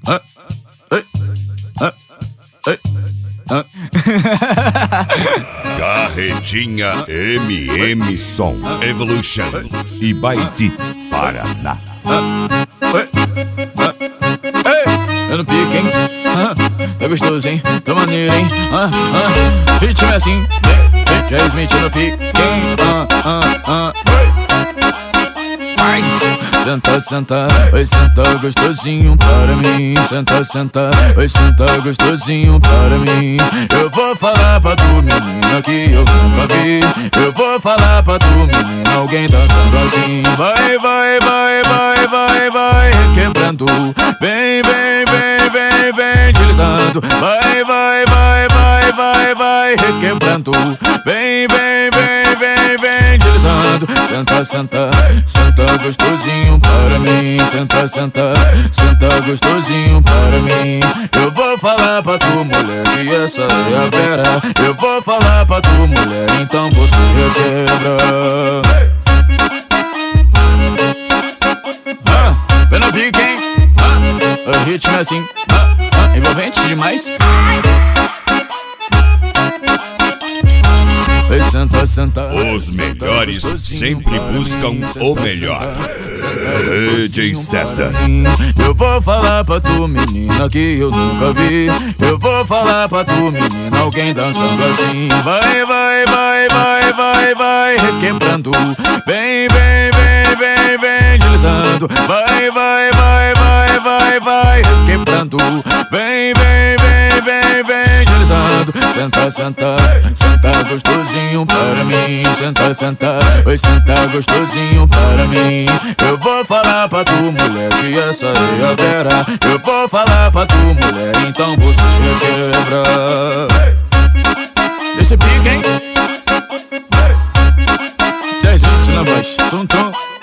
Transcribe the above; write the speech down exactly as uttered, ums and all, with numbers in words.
ah, ei, ah, ei, ah. Carretinha M M Som Evolution e Baiti, Paraná. Ah, ei, ah, ei, eu no pique, hein? Ah, tá gostoso, hein? Tá maneiro, hein? Ah, ah, ritmo é assim, Jay Smith no pique, hein? Ah, ah, ah, ai. Senta, senta, oi, senta gostosinho para mim. Senta, senta, oi, senta gostosinho para mim. Eu vou falar pra tu, menina, que eu nunca vi. Eu vou falar pra tu, menina, alguém dançando assim. Vai, vai, vai, vai, vai, vai, requebrando. Vem, vem, vem, vem, vem, deslizando. Vai, vai, vai, vai, vai, vai, requebrando. Vem, vem, vem, vem, vem, deslizando. Senta, senta, senta gostosinho para mim. Senta, senta, senta gostosinho para mim. Eu vou falar pra tu, mulher, que essa é a vera. Eu vou falar pra tu, mulher, então você requebra. Ah, vem no pique, hein? Ah, o ritmo é assim, ah, ah, envolvente demais. Senta, senta, Os melhores sempre buscam o melhor. D J César. Eu vou falar pra tu, menina, que eu nunca vi. Eu vou falar pra tu, menina, alguém dançando assim. Vai, vai, vai, vai, vai, vai, requebrando. Vem, vem, vem, vem, vem, deslizando. Vai, vai, vai, vai, vai, vai, requebrando. Vem, vem, vem, vem, vem, deslizando. Senta, senta, senta gostosinho para mim. Senta, senta, oi, senta gostosinho para mim. Eu vou falar pra tu, mulher, que essa é a vera. Eu vou falar pra tu, mulher, então você quebra. Esse pique, hein? Jay Smith na voz, tum tum.